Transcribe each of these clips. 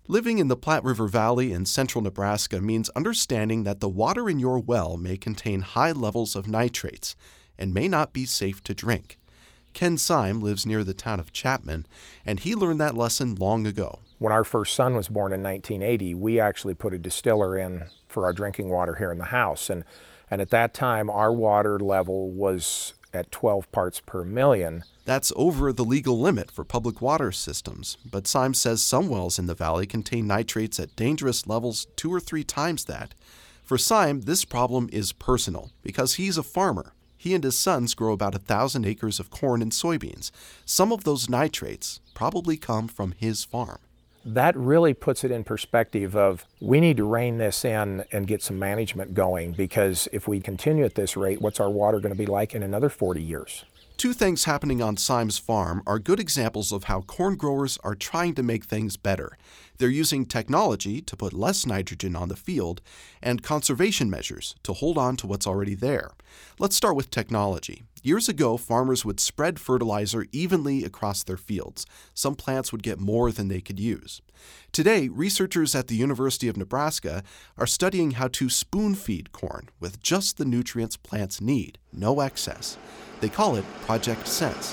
Living in the Platte River Valley in central Nebraska means understanding that the water in your well may contain high levels of nitrates and may not be safe to drink. Ken Syme lives near the town of Chapman, and he learned that lesson long ago. When our first son was born in 1980, we actually put a distiller in for our drinking water here in the house. And at that time, our water level was at 12 parts per million. That's over the legal limit for public water systems, but Syme says some wells in the valley contain nitrates at dangerous levels 2 or 3 times that. For Syme, this problem is personal because he's a farmer. He and his sons grow about 1,000 acres of corn and soybeans. Some of those nitrates probably come from his farm. That really puts it in perspective of we need to rein this in and get some management going, because if we continue at this rate, what's our water going to be like in another 40 years? 2 things happening on Syme's farm are good examples of how corn growers are trying to make things better. They're using technology to put less nitrogen on the field and conservation measures to hold on to what's already there. Let's start with technology. Years ago, farmers would spread fertilizer evenly across their fields. Some plants would get more than they could use. Today, researchers at the University of Nebraska are studying how to spoon-feed corn with just the nutrients plants need, no excess. They call it Project Sense.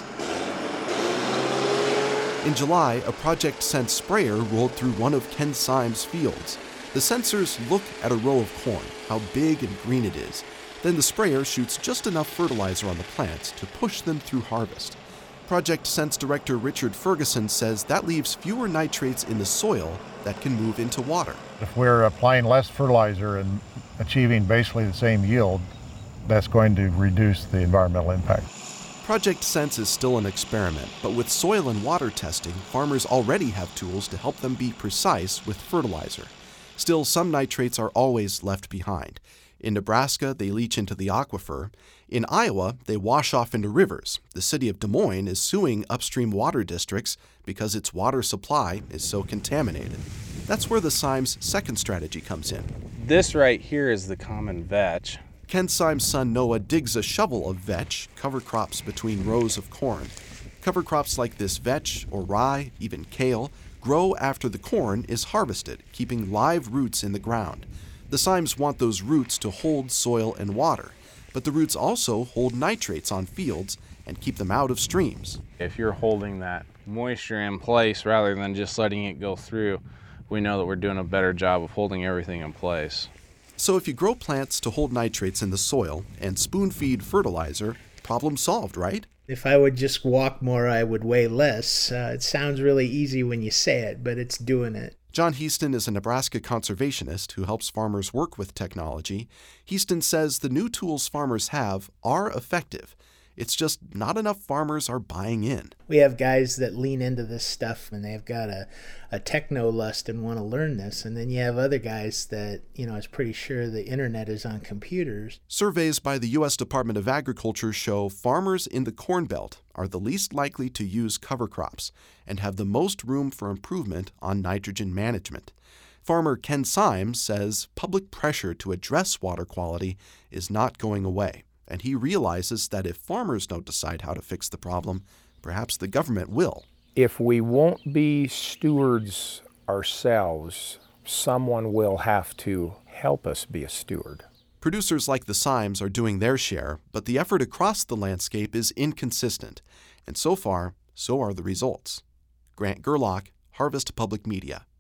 In July, a Project Sense sprayer rolled through one of Ken Syme's fields. The sensors look at a row of corn, how big and green it is. Then the sprayer shoots just enough fertilizer on the plants to push them through harvest. Project Sense Director Richard Ferguson says that leaves fewer nitrates in the soil that can move into water. If we're applying less fertilizer and achieving basically the same yield, that's going to reduce the environmental impact. Project Sense is still an experiment, but with soil and water testing, farmers already have tools to help them be precise with fertilizer. Still, some nitrates are always left behind. In Nebraska, they leach into the aquifer. In Iowa, they wash off into rivers. The city of Des Moines is suing upstream water districts because its water supply is so contaminated. That's where the Syme's second strategy comes in. This right here is the common vetch. Ken Syme's son Noah digs a shovel of vetch, cover crops between rows of corn. Cover crops like this vetch or rye, even kale, grow after the corn is harvested, keeping live roots in the ground. The Symes want those roots to hold soil and water, but the roots also hold nitrates on fields and keep them out of streams. If you're holding that moisture in place rather than just letting it go through, we know that we're doing a better job of holding everything in place. So if you grow plants to hold nitrates in the soil and spoon-feed fertilizer, problem solved, right? If I would just walk more, I would weigh less. It sounds really easy when you say it, but it's doing it. John Heaston is a Nebraska conservationist who helps farmers work with technology. Heaston says the new tools farmers have are effective. It's just not enough farmers are buying in. We have guys that lean into this stuff and they've got a techno lust and want to learn this. And then you have other guys that, is pretty sure the internet is on computers. Surveys by the U.S. Department of Agriculture show farmers in the Corn Belt are the least likely to use cover crops and have the most room for improvement on nitrogen management. Farmer Ken Syme says public pressure to address water quality is not going away. And he realizes that if farmers don't decide how to fix the problem, perhaps the government will. If we won't be stewards ourselves, someone will have to help us be a steward. Producers like the Symes are doing their share, but the effort across the landscape is inconsistent. And so far, so are the results. Grant Gerlach, Harvest Public Media.